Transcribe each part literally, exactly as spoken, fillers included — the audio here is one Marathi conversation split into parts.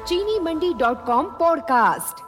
चीनी मंडी डॉट कॉम पॉडकास्ट।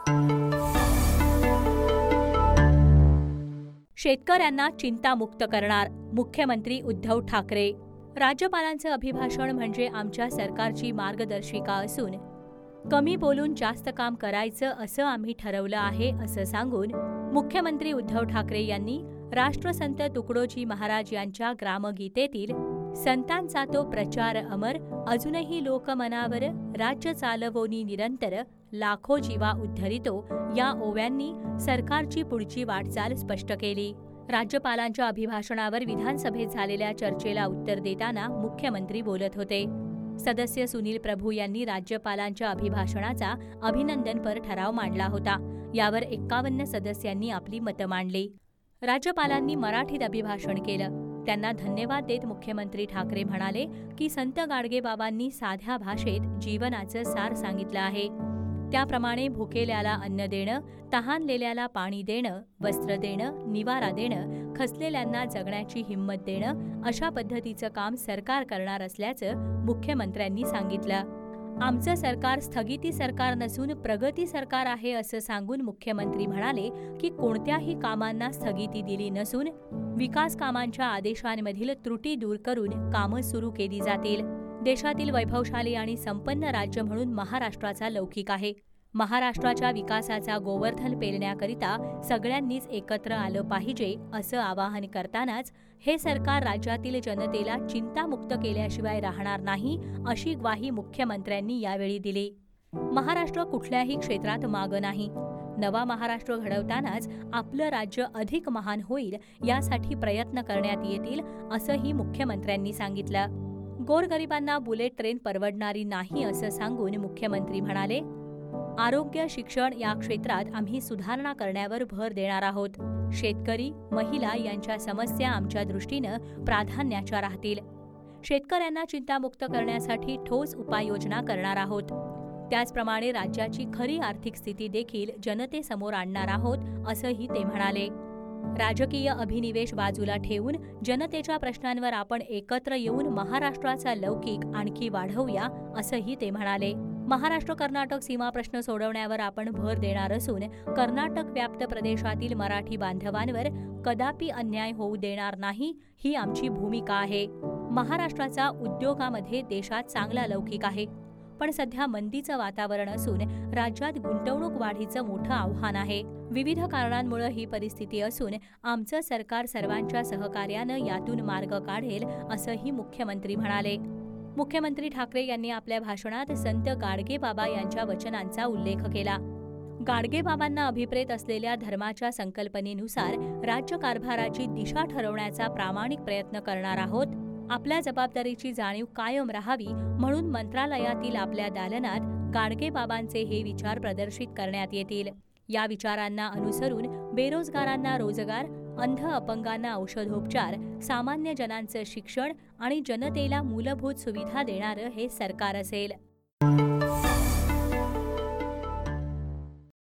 शेतकऱ्यांना चिंतामुक्त करणार मुख्यमंत्री उद्धव ठाकरे। राज्यपालांचं अभिभाषण म्हणजे आमच्या सरकारची मार्गदर्शिका असून कमी बोलून जास्त काम करायचं असं आम्ही ठरवलं आहे असं सांगून मुख्यमंत्री उद्धव ठाकरे यांनी राष्ट्रसंत तुकडोजी महाराज यांच्या ग्रामगीतेतील संतांचा तो प्रचार अमर, अजूनही लोकमनावर राज्य चालवोनी निरंतर, लाखो जीवा उद्धरितो या ओव्यांनी सरकारची पुढची वाटचाल स्पष्ट केली। राज्यपालांच्या अभिभाषणावर विधानसभेत झालेल्या चर्चेला उत्तर देताना मुख्यमंत्री बोलत होते। सदस्य सुनील प्रभू यांनी राज्यपालांच्या अभिभाषणाचा अभिनंदनपर ठराव मांडला होता। यावर एक्कावन्न सदस्यांनी आपली मतं मांडली। राज्यपालांनी मराठीत अभिभाषण केलं। त्यांना धन्यवाद देत मुख्यमंत्री ठाकरे म्हणाले की संत गाडगेबाबांनी साध्या भाषेत जीवनाचं सार सांगितलं आहे। त्याप्रमाणे भुकेल्याला अन्न देणं, तहानलेल्याला पाणी देणं, वस्त्र देणं, निवारा देणं, खचलेल्यांना जगण्याची हिंमत देणं अशा पद्धतीचं काम सरकार करणार असल्याचं मुख्यमंत्र्यांनी सांगितलं। आमचं सरकार स्थगिती सरकार नसून प्रगती सरकार आहे असं सांगून मुख्यमंत्री म्हणाले की कोणत्याही कामांना स्थगिती दिली नसून विकास कामांच्या आदेशांमधील त्रुटी दूर करून कामं सुरू केली जातील। देशातील वैभवशाली आणि संपन्न राज्य म्हणून महाराष्ट्राचा लौकिक आहे। महाराष्ट्राच्या विकासाचा गोवर्धन पेलण्याकरिता सगळ्यांनीच एकत्र आलं पाहिजे असं आवाहन करतानाच हे सरकार राज्यातील जनतेला चिंतामुक्त केल्याशिवाय राहणार नाही अशी ग्वाही मुख्यमंत्र्यांनी यावेळी दिली। महाराष्ट्र कुठल्याही क्षेत्रात मागं नाही। नवा महाराष्ट्र घडवतानाच आपलं राज्य अधिक महान होईल यासाठी प्रयत्न करण्यात येतील असंही मुख्यमंत्र्यांनी सांगितलं। गोरगरिबांना बुलेट ट्रेन परवडणारी नाही असं सांगून मुख्यमंत्री म्हणाले, आरोग्य, शिक्षण या क्षेत्रात आम्ही सुधारणा करण्यावर भर देणार आहोत। शेतकरी, महिला यांच्या समस्या आमच्या दृष्टीनं प्राधान्याच्या राहतील। शेतकऱ्यांना चिंतामुक्त करण्यासाठी ठोस उपाययोजना करणार आहोत। त्याचप्रमाणे राज्याची खरी आर्थिक स्थिती देखील जनतेसमोर आणणार आहोत असंही ते म्हणाले। राजकीय अभिनिवेश बाजूला ठेवून जनतेच्या प्रश्नांवर आपण एकत्र येऊन महाराष्ट्राचा लौकिक आणखी वाढवूया असंही ते म्हणाले। महाराष्ट्र कर्नाटक सीमा प्रश्न सोडवण्यावर आपण भर देणार असून कर्नाटक व्याप्त प्रदेशातील मराठी बांधवांवर कदापि अन्याय होऊ देणार नाही ही आमची भूमिका आहे। महाराष्ट्राचा उद्योगामध्ये देशात चांगला लौकिक आहे, पण सध्या मंदीचं वातावरण असून राज्यात गुंतवणूक वाढीचं मोठं आव्हान आहे। विविध कारणांमुळे ही परिस्थिती असून आमचं सरकार सर्वांच्या सहकार्यानं यातून मार्ग काढेल असंही मुख्यमंत्री म्हणाले। मुख्यमंत्री ठाकरे यांनी आपल्या भाषणात संत गाडगेबाबा यांच्या वचनांचा उल्लेख केला। गाडगेबाबांना अभिप्रेत असलेल्या धर्माच्या संकल्पनेनुसार राज्यकारभाराची दिशा ठरवण्याचा प्रामाणिक प्रयत्न करणार आहोत। आपल्या जबाबदारीची जाणीव कायम राहावी म्हणून मंत्रालयातील आपल्या दालनात गाडगेबाबांचे हे विचार प्रदर्शित करण्यात येतील। या विचारांना अनुसरून बेरोजगारांना रोजगार, अंध अपंगांना औषधोपचार, सामान्य जनांचं शिक्षण आणि जनतेला मूलभूत सुविधा देणारं हे सरकार असेल।